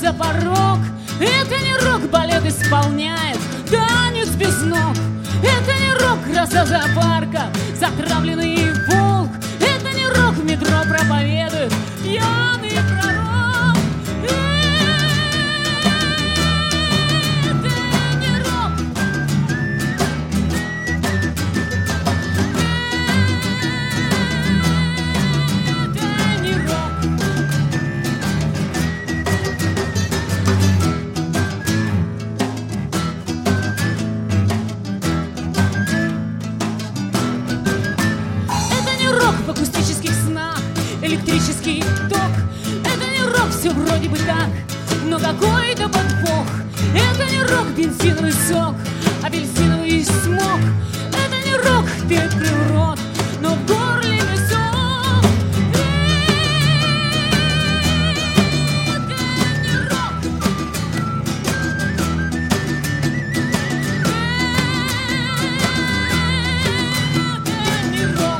за порог. Это не рок, балет исполняет танец без ног. Это не рок, гроза зоопарка, затравленный волк. Это не рок, в метро проповедует пьяный пророк. Это не рок. Это не рок. В акустических снах электрический ток. Это не рок, все вроде бы так, но какой-то подвох. Это не рок, бензиновый сок, апельсиновый смог. Это не рок, ты открыл рот, но в горле песок. Это не рок. Это не рок.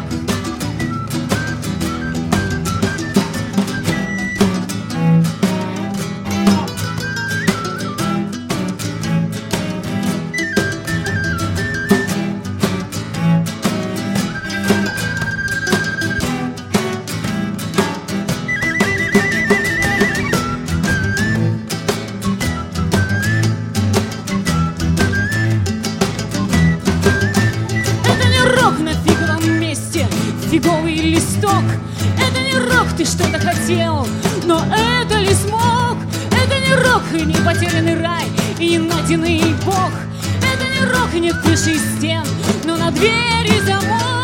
Фиговый листок. Это не рок, ты что-то хотел, но это ли смог? Это не рок, и не потерянный рай, и не найденный бог. Это не рок, и нет крыши и стен, но на двери замок.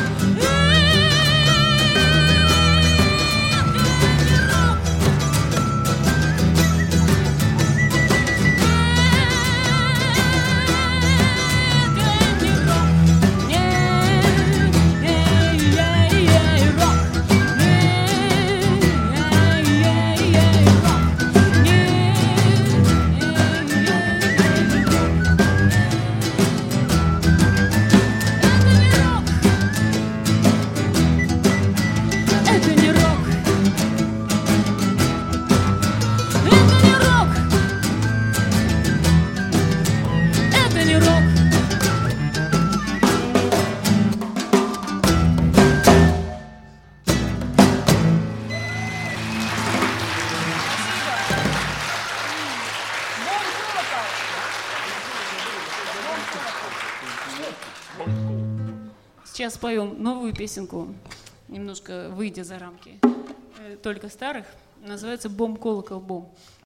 Сейчас споем новую песенку, немножко выйдя за рамки только старых. Называется «Бом, колокол, бом».